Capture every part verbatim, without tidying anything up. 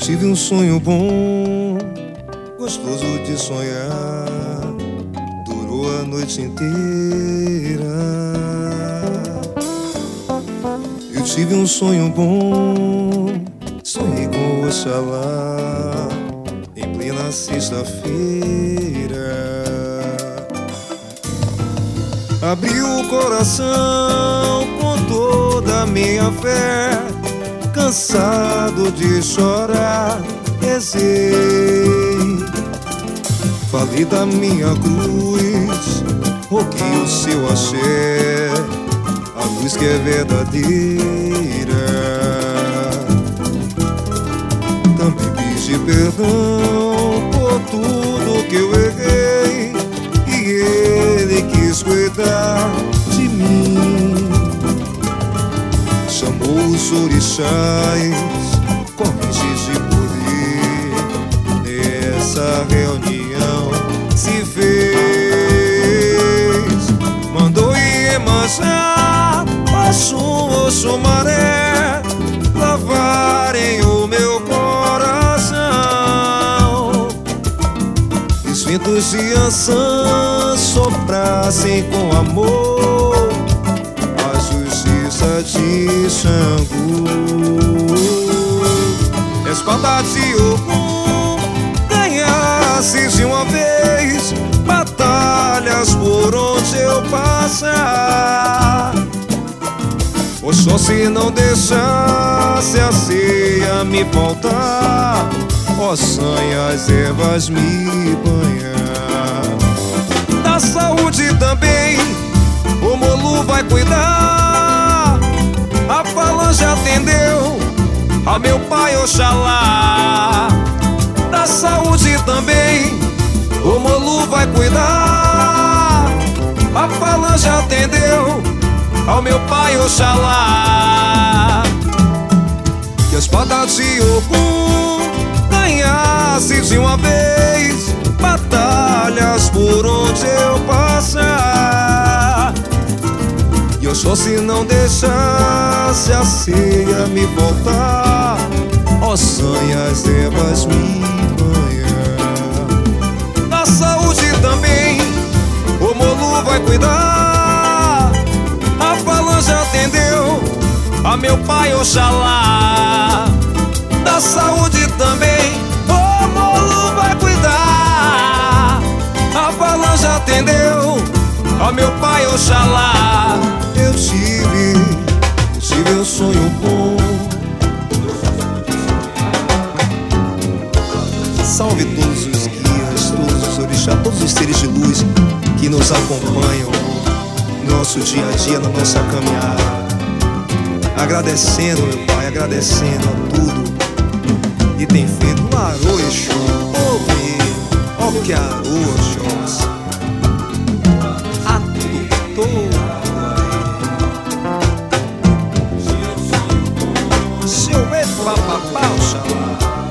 tive um sonho bom, gostoso de sonhar, durou a noite inteira. Eu tive um sonho bom, sonhei com Oxalá em plena sexta-feira. Abri o coração com toda a minha fé, cansado de chorar, rezei. Falei da minha cruz, roguei o seu axé, a luz que é verdadeira. Também pedi perdão por tudo que eu errei, e Ele quis cuidar de mim. Chamou os orixás, correntes de poder, nessa reunião se fez. Mandou Iemanjá, Oxum, Oxumaré, lavarem o meu coração. E os ventos de Ançã soprassem com amor a justiça de Xangô. Espada de Ogum, ganhasse de uma vez batalhas por onde eu passar. Oxóssi não deixasse a ceia me faltar, Ossanha as ervas me banhar. Da saúde também o Molu vai cuidar, a falange atendeu ao meu pai Oxalá. Da saúde também o Molu vai cuidar, a falange atendeu ao meu pai Oxalá. Que a espada de Ogum ganhasse de uma vez batalhas por onde eu passar. E Oxóssi não deixasse a ceia me voltar, Ossanha as ervas me banhar. Da saúde também o Molu vai cuidar, a falange atendeu a meu pai Oxalá. Da saúde também o Molu vai cuidar, a falange atendeu a meu pai Oxalá. Eu tive, eu tive um sonho bom. Salve todos os guias, todos os orixás, todos os seres de luz que nos acompanham no nosso dia a dia, na nossa caminhada. Agradecendo, meu Pai, agradecendo a tudo que tem feito. Larô, Exu, ouve, ó que arô, Oxóssi, a tudo. Seu Epapapá, Oxalá.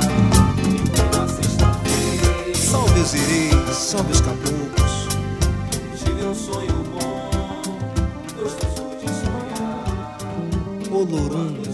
Salve os ireis, salve os caboclos. Tive um sonho bom, gostoso de sonhar. Olorum.